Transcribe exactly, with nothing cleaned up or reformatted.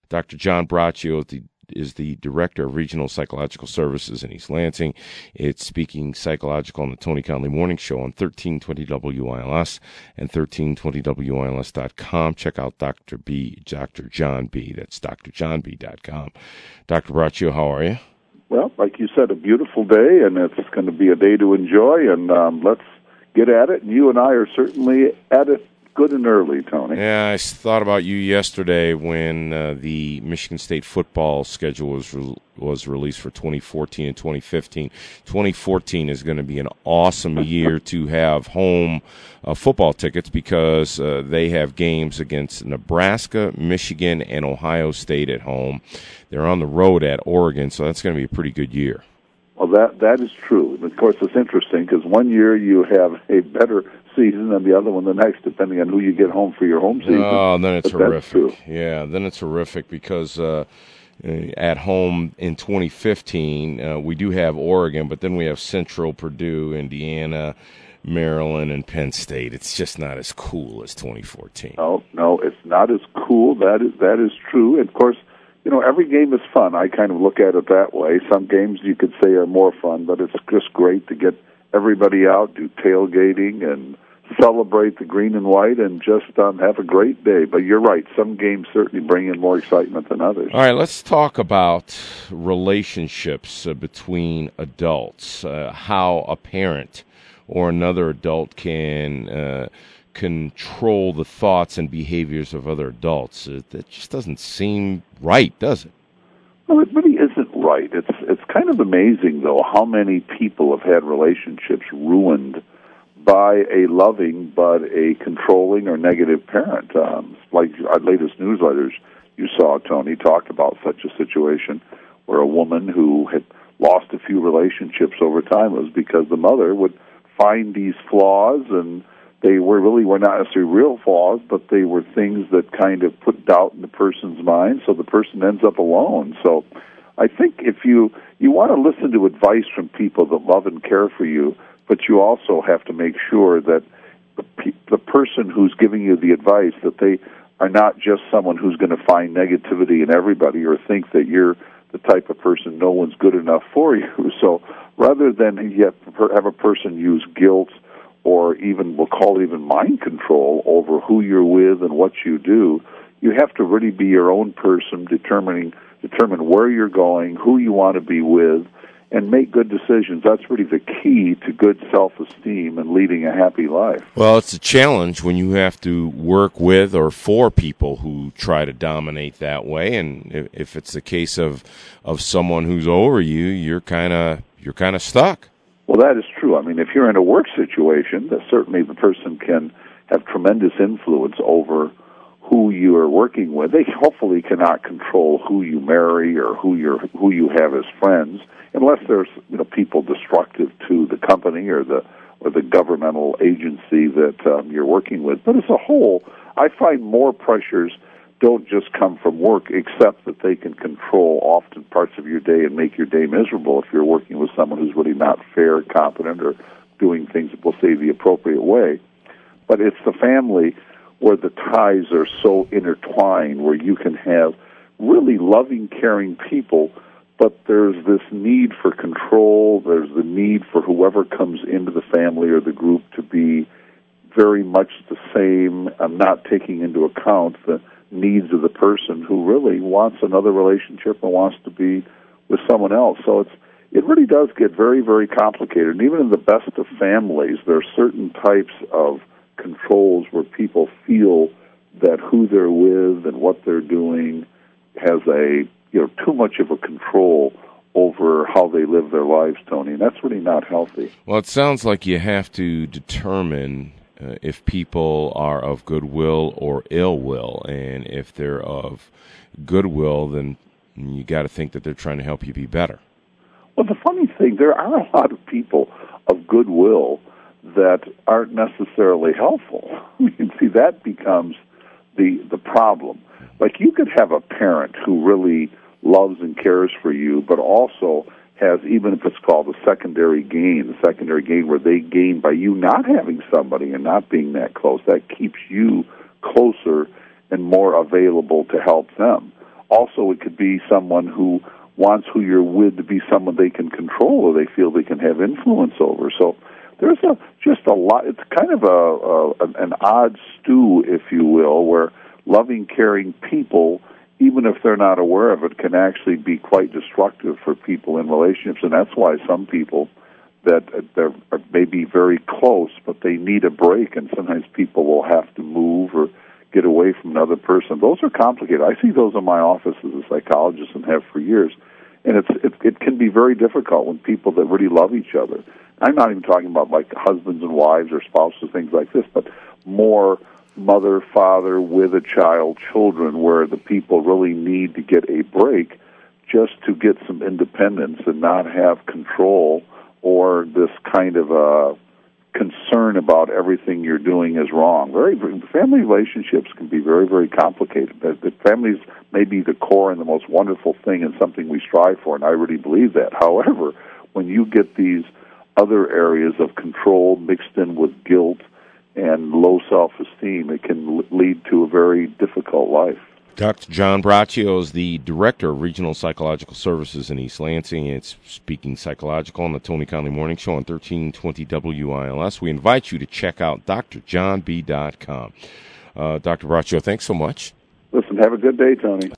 Doctor John Braccio, the is the Director of Regional Psychological Services in East Lansing. It's Speaking Psychological on the Tony Conley Morning Show on thirteen twenty W I L S and thirteen twenty W I L S dot com. Check out Doctor B, Doctor John B. That's D R john b dot com. Doctor Braccio, how are you? Well, like you said, a beautiful day, and it's going to be a day to enjoy, and um, let's get at it. And you and I are certainly at it good and early, Tony. Yeah, I thought about you yesterday when uh, the Michigan State football schedule was re- was released for twenty fourteen and twenty fifteen. twenty fourteen is going to be an awesome year to have home uh, football tickets because uh, they have games against Nebraska, Michigan, and Ohio State at home. They're on the road at Oregon, so that's going to be a pretty good year. Well, that that is true. And of course, it's interesting because one year you have a better season than the other one the next, depending on who you get home for your home season. Oh, then it's but horrific. Yeah, then it's horrific because uh, at home in twenty fifteen, uh, we do have Oregon, but then we have Central, Purdue, Indiana, Maryland, and Penn State. It's just not as cool as twenty fourteen. No, no, it's not as cool. That is that is true. And of course, you know, every game is fun. I kind of look at it that way. Some games you could say are more fun, but it's just great to get everybody out, do tailgating, and celebrate the green and white, and just um, have a great day. But you're right, some games certainly bring in more excitement than others. All right, let's talk about relationships uh, between adults, uh, how a parent or another adult can uh, control the thoughts and behaviors of other adults. It, it just doesn't seem right, does it? Well, it really isn't right. It's it's kind of amazing, though, how many people have had relationships ruined by a loving but a controlling or negative parent. Um, like our latest newsletters you saw, Tony, talked about such a situation where a woman who had lost a few relationships over time was because the mother would find these flaws, and they were really were not necessarily real flaws, but they were things that kind of put doubt in the person's mind, so the person ends up alone. So I think if you, you want to listen to advice from people that love and care for you, but you also have to make sure that the, pe- the person who's giving you the advice, that they are not just someone who's going to find negativity in everybody or think that you're the type of person no one's good enough for you. So rather than yet have a person use guilt or even, we'll call it even mind control over who you're with and what you do, you have to really be your own person, determining determine where you're going, who you want to be with, and make good decisions. That's really the key to good self-esteem and leading a happy life. Well, it's a challenge when you have to work with or for people who try to dominate that way. And if it's the case of of someone who's over you, you're kind of you're kind of stuck. Well, that is true. I mean, if you're in a work situation, that certainly the person can have tremendous influence over who you are working with. They hopefully cannot control who you marry or who you who you have as friends, unless there's, you know, people destructive to the company or the or the governmental agency that um, you're working with. But as a whole, I find more pressures don't just come from work, except that they can control often parts of your day and make your day miserable if you're working with someone who's really not fair, competent, or doing things, we'll say, the appropriate way. But it's the family where the ties are so intertwined, where you can have really loving, caring people, but there's this need for control, there's the need for whoever comes into the family or the group to be very much the same, um, not taking into account the needs of the person who really wants another relationship and wants to be with someone else. So it's it really does get very, very complicated. And even in the best of families, there are certain types of controls where people feel that who they're with and what they're doing has a, you know, too much of a control over how they live their lives, Tony, and that's really not healthy. Well, it sounds like you have to determine uh, if people are of goodwill or ill will, and if they're of goodwill, then you got to think that they're trying to help you be better. Well, the funny thing, there are a lot of people of goodwill that aren't necessarily helpful. You can see that becomes the the problem. Like, you could have a parent who really loves and cares for you, but also has, even if it's called a secondary gain, a secondary gain where they gain by you not having somebody and not being that close, that keeps you closer and more available to help them. also, it could be someone who wants who you're with to be someone they can control or they feel they can have influence over. So there's a just a lot. It's kind of a, a an odd stew, if you will, where loving, caring people, even if they're not aware of it, can actually be quite destructive for people in relationships. And that's why some people that they're maybe very close, but they need a break, and sometimes people will have to move or get away from another person. Those are complicated. I see those in my office as a psychologist and have for years. And it's it, it can be very difficult when people that really love each other. I'm not even talking about like husbands and wives or spouses, things like this, but more mother, father with a child, children, where the people really need to get a break just to get some independence and not have control or this kind of a concern about everything you're doing is wrong. Very, very family relationships can be very, very complicated. The, the families may be the core and the most wonderful thing and something we strive for, and I really believe that. However, when you get these other areas of control mixed in with guilt and low self-esteem, it can lead to a very difficult life. Doctor John Braccio is the Director of Regional Psychological Services in East Lansing. It's Speaking Psychological on the Tony Conley Morning Show on thirteen twenty W I L S. We invite you to check out D R john b dot com. Uh, Doctor Braccio, thanks so much. Listen, have a good day, Tony.